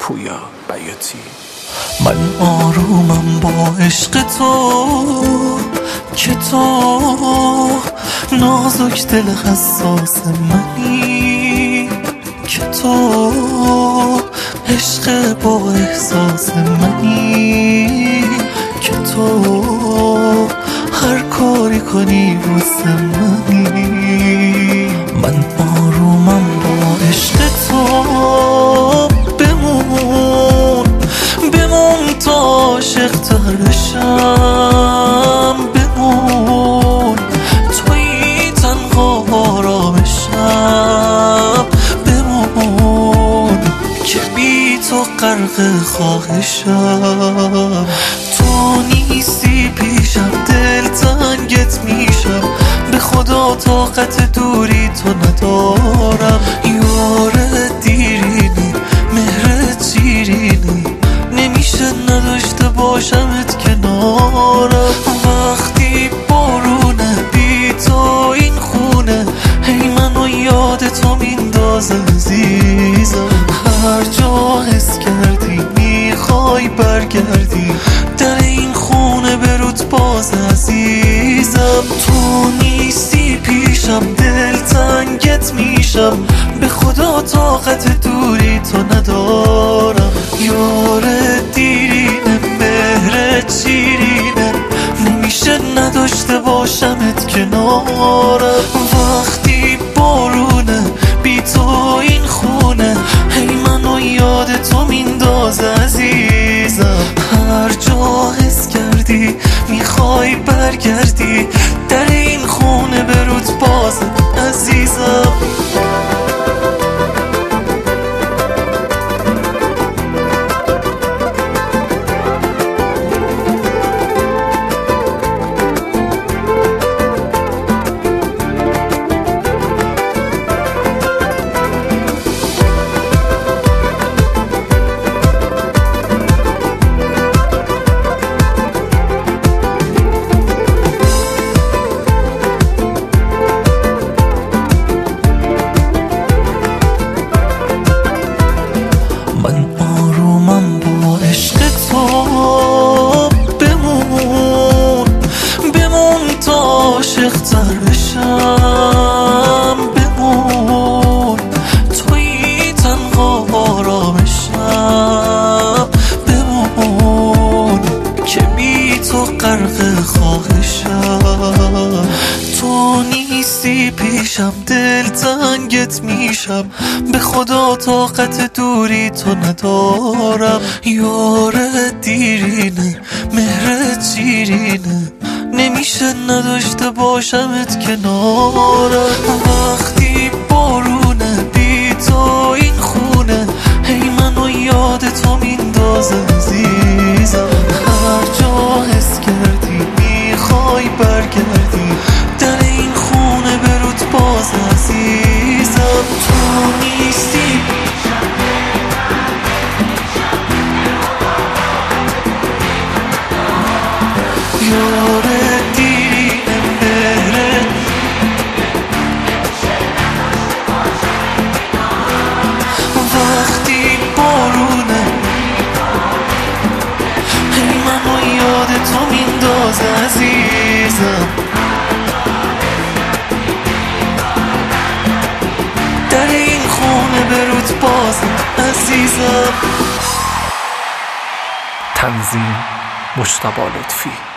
پویا بیاتی. من آرومم با عشق تو که تو نازک دل حساس منی، که تو عشق با احساس منی، که تو هر کاری کنی واسه منی. من آرومم با عشق تو، بمون تا عاشق تر بشم، بمون توی تنها آرامشم، بمون که بی تو غرق خواهشم. تو نیستی پیشم دل تنگت میشم، به خدا طاقت دوری تو ندارم. یار دیرینی مهرت شیرینی، نمیشه نداشته باشمت کنارم. وقتی بارونه بی تو این خونه، هی منو یاد تو میندازه عزیزم. هر جا حس کردی میخوای برگردی، در این خونه برود باز عزیزم. تو نیستی پیشم دل تنگت میشم، به خدا طاقت دوری تو ندارم. یار دیرینه مهرت شیرینه، نمیشه نداشته باشمت کنارم. وقتی بارونه بی تو این خونه، هی منو یاد تو میندازه عزیزم. هر جا حس کردی میخوای برگردی، در این خونه برود باز عزیزم. من آرومم با عشق تو، بمون تا عاشق تر بشم، بمون توی تنها آرامشم، بمون که بی تو غرق خواهشم. تو نیستی پیشم دل تنگت میشم، به خدا طاقت دوری تو ندارم. یار دیرینه مهرت شیرینه، نمیشه نداشته باشمت کنارم. وقتی بارونه بی تو این خونه، هی منو یاد تو میندازه عزیزم. هر جا حس کردی میخوای برگردی، در این خونه برود باز عزیزم. تو نیستی یار دیرینه مهرت، وقتی بارونه هی منو یاد تو میندازه عزیزم. در این خونه برود باز عزیزم. تنظیم مجتبی لطفی.